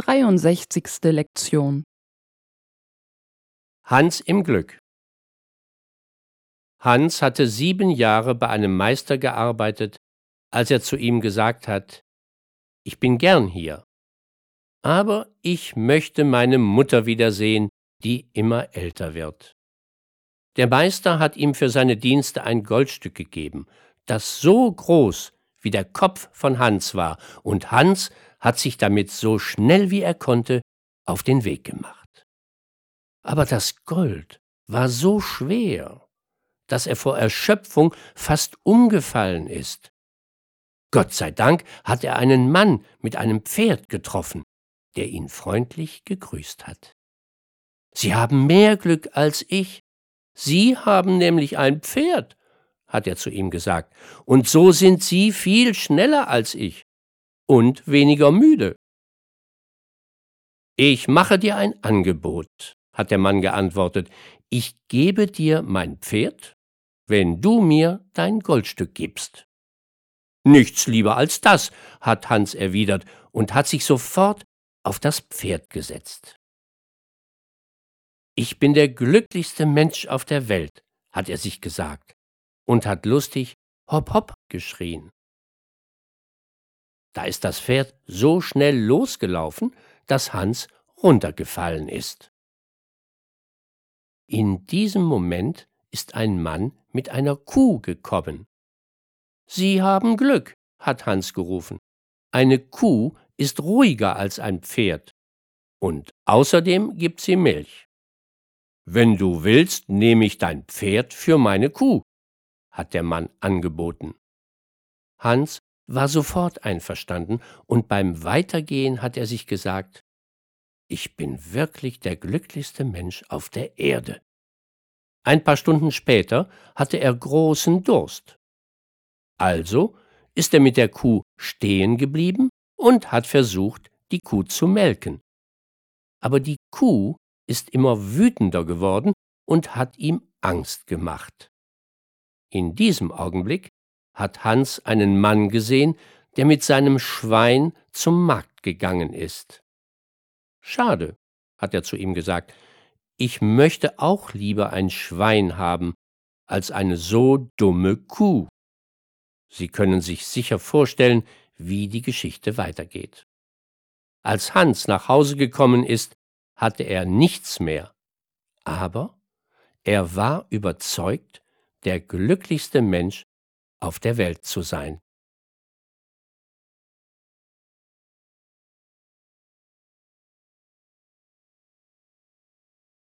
63. Lektion. Hans im Glück. Hans hatte 7 Jahre bei einem Meister gearbeitet, als er zu ihm gesagt hat: »Ich bin gern hier, aber ich möchte meine Mutter wiedersehen, die immer älter wird.« Der Meister hat ihm für seine Dienste ein Goldstück gegeben, das so groß wie der Kopf von Hans war, und Hans hat sich damit so schnell wie er konnte auf den Weg gemacht. Aber das Gold war so schwer, dass er vor Erschöpfung fast umgefallen ist. Gott sei Dank hat er einen Mann mit einem Pferd getroffen, der ihn freundlich gegrüßt hat. »Sie haben mehr Glück als ich. Sie haben nämlich ein Pferd«, hat er zu ihm gesagt, »und so sind Sie viel schneller als ich und weniger müde.« »Ich mache dir ein Angebot«, hat der Mann geantwortet. »Ich gebe dir mein Pferd, wenn du mir dein Goldstück gibst.« »Nichts lieber als das«, hat Hans erwidert und hat sich sofort auf das Pferd gesetzt. »Ich bin der glücklichste Mensch auf der Welt«, hat er sich gesagt und hat lustig »Hopp, hopp« geschrien. Da ist das Pferd so schnell losgelaufen, dass Hans runtergefallen ist. In diesem Moment ist ein Mann mit einer Kuh gekommen. »Sie haben Glück«, hat Hans gerufen. »Eine Kuh ist ruhiger als ein Pferd und außerdem gibt sie Milch. Wenn du willst, nehme ich dein Pferd für meine Kuh«, hat der Mann angeboten. Hans war sofort einverstanden und beim Weitergehen hat er sich gesagt: »Ich bin wirklich der glücklichste Mensch auf der Erde.« Ein paar Stunden später hatte er großen Durst. Also ist er mit der Kuh stehen geblieben und hat versucht, die Kuh zu melken. Aber die Kuh ist immer wütender geworden und hat ihm Angst gemacht. In diesem Augenblick hat Hans einen Mann gesehen, der mit seinem Schwein zum Markt gegangen ist. »Schade«, hat er zu ihm gesagt, »ich möchte auch lieber ein Schwein haben, als eine so dumme Kuh.« Sie können sich sicher vorstellen, wie die Geschichte weitergeht. Als Hans nach Hause gekommen ist, hatte er nichts mehr, aber er war überzeugt, der glücklichste Mensch auf der Welt zu sein.